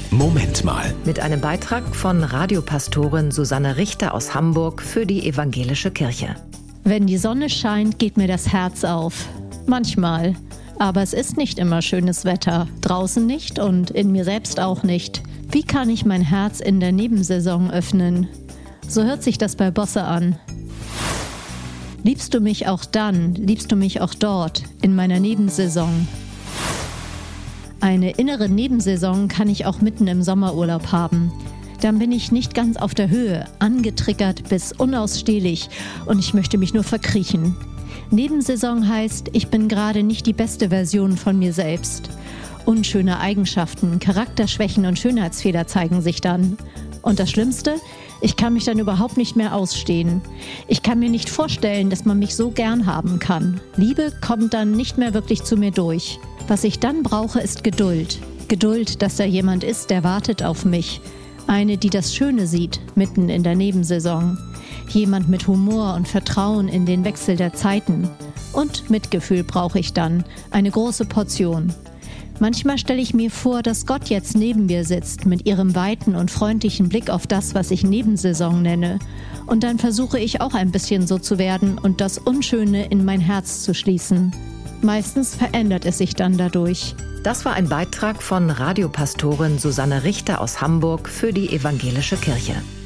Moment mal. Mit einem Beitrag von Radiopastorin Susanne Richter aus Hamburg für die Evangelische Kirche. Wenn die Sonne scheint, geht mir das Herz auf. Manchmal. Aber es ist nicht immer schönes Wetter. Draußen nicht und in mir selbst auch nicht. Wie kann ich mein Herz in der Nebensaison öffnen? So hört sich das bei Bosse an. Liebst du mich auch dann, liebst du mich auch dort, in meiner Nebensaison? Eine innere Nebensaison kann ich auch mitten im Sommerurlaub haben. Dann bin ich nicht ganz auf der Höhe, angetriggert bis unausstehlich und ich möchte mich nur verkriechen. Nebensaison heißt, ich bin gerade nicht die beste Version von mir selbst. Unschöne Eigenschaften, Charakterschwächen und Schönheitsfehler zeigen sich dann. Und das Schlimmste? Ich kann mich dann überhaupt nicht mehr ausstehen. Ich kann mir nicht vorstellen, dass man mich so gern haben kann. Liebe kommt dann nicht mehr wirklich zu mir durch. Was ich dann brauche, ist Geduld. Geduld, dass da jemand ist, der wartet auf mich. Eine, die das Schöne sieht, mitten in der Nebensaison. Jemand mit Humor und Vertrauen in den Wechsel der Zeiten. Und Mitgefühl brauche ich dann. Eine große Portion. Manchmal stelle ich mir vor, dass Gott jetzt neben mir sitzt, mit ihrem weiten und freundlichen Blick auf das, was ich Nebensaison nenne. Und dann versuche ich auch ein bisschen so zu werden und das Unschöne in mein Herz zu schließen. Meistens verändert es sich dann dadurch. Das war ein Beitrag von Radiopastorin Susanne Richter aus Hamburg für die Evangelische Kirche.